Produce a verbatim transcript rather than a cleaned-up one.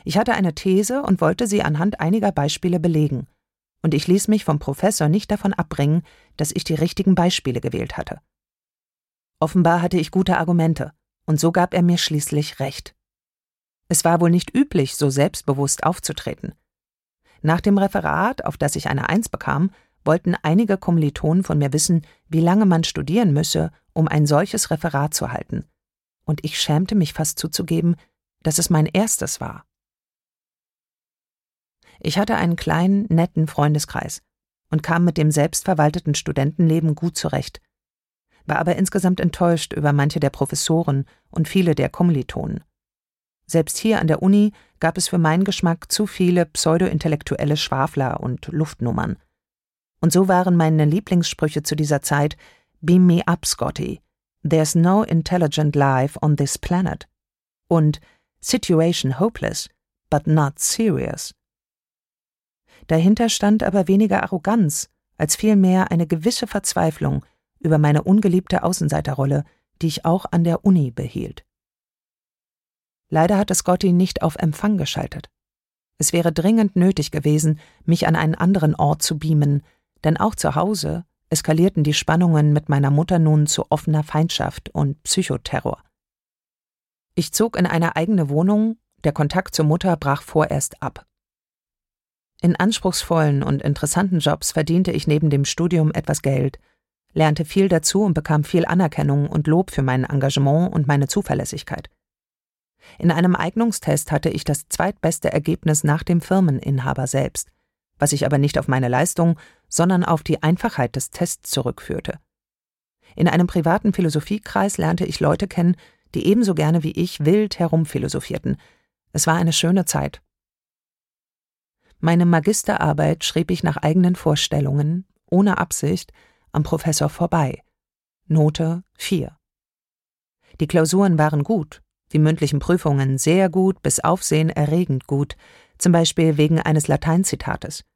Ich hatte eine These und wollte sie anhand einiger Beispiele belegen. Und ich ließ mich vom Professor nicht davon abbringen, dass ich die richtigen Beispiele gewählt hatte. Offenbar hatte ich gute Argumente, und so gab er mir schließlich recht. Es war wohl nicht üblich, so selbstbewusst aufzutreten. Nach dem Referat, auf das ich eine Eins bekam, wollten einige Kommilitonen von mir wissen, wie lange man studieren müsse, um ein solches Referat zu halten. Und ich schämte mich fast zuzugeben, dass es mein erstes war. Ich hatte einen kleinen, netten Freundeskreis und kam mit dem selbstverwalteten Studentenleben gut zurecht, war aber insgesamt enttäuscht über manche der Professoren und viele der Kommilitonen. Selbst hier an der Uni gab es für meinen Geschmack zu viele pseudo-intellektuelle Schwafler und Luftnummern. Und so waren meine Lieblingssprüche zu dieser Zeit „Beam me up, Scotty", „There's no intelligent life on this planet" und „Situation hopeless, but not serious". Dahinter stand aber weniger Arroganz, als vielmehr eine gewisse Verzweiflung über meine ungeliebte Außenseiterrolle, die ich auch an der Uni behielt. Leider hatte Scotty nicht auf Empfang geschaltet. Es wäre dringend nötig gewesen, mich an einen anderen Ort zu beamen, denn auch zu Hause eskalierten die Spannungen mit meiner Mutter nun zu offener Feindschaft und Psychoterror. Ich zog in eine eigene Wohnung, der Kontakt zur Mutter brach vorerst ab. In anspruchsvollen und interessanten Jobs verdiente ich neben dem Studium etwas Geld, lernte viel dazu und bekam viel Anerkennung und Lob für mein Engagement und meine Zuverlässigkeit. In einem Eignungstest hatte ich das zweitbeste Ergebnis nach dem Firmeninhaber selbst, was ich aber nicht auf meine Leistung, sondern auf die Einfachheit des Tests zurückführte. In einem privaten Philosophiekreis lernte ich Leute kennen, die ebenso gerne wie ich wild herumphilosophierten. Es war eine schöne Zeit. Meine Magisterarbeit schrieb ich nach eigenen Vorstellungen, ohne Absicht, am Professor vorbei. Note vier. Die Klausuren waren gut, die mündlichen Prüfungen sehr gut bis aufsehenerregend gut, zum Beispiel wegen eines Lateinzitates.